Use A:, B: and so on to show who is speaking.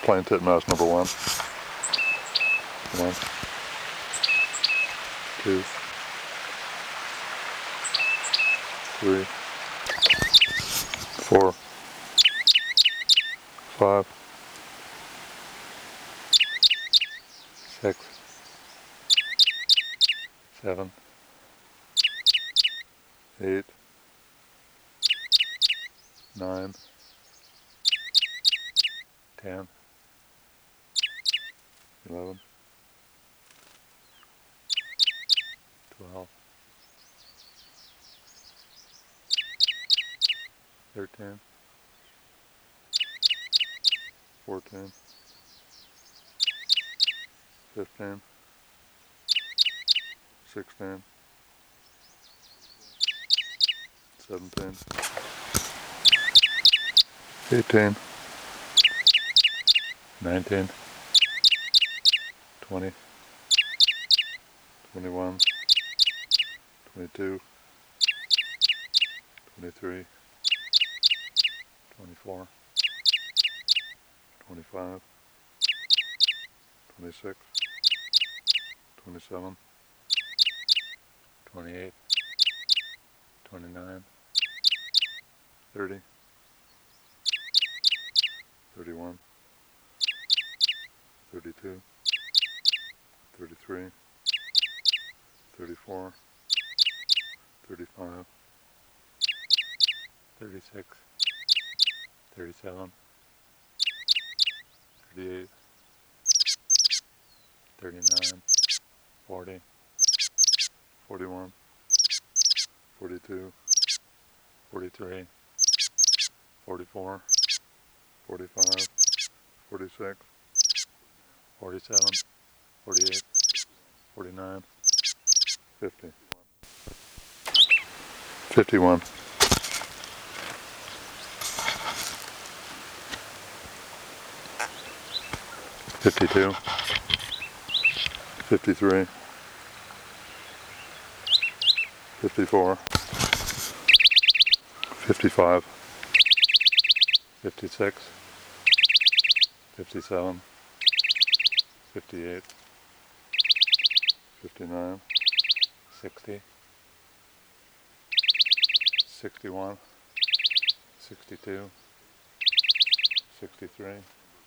A: plain titmouse number 1. 1, 2, 3, 4, 5, 6, 7, 8, 9, 10, 11, 12, 13, 14, 15, 16, 17, 18, 19, 20, 21, 22, 23, 24, 25, 26, 27, 28, 29, 30, 31, 32, 33, 34, 35, 36, 37, 38, 39, 40, 41, 42, 43, 44, 45, 46, 47, 48, 49, 50, 51, 52, 53, 54, 55, 56, 57, 58, 59, 60, 61, 62, 63,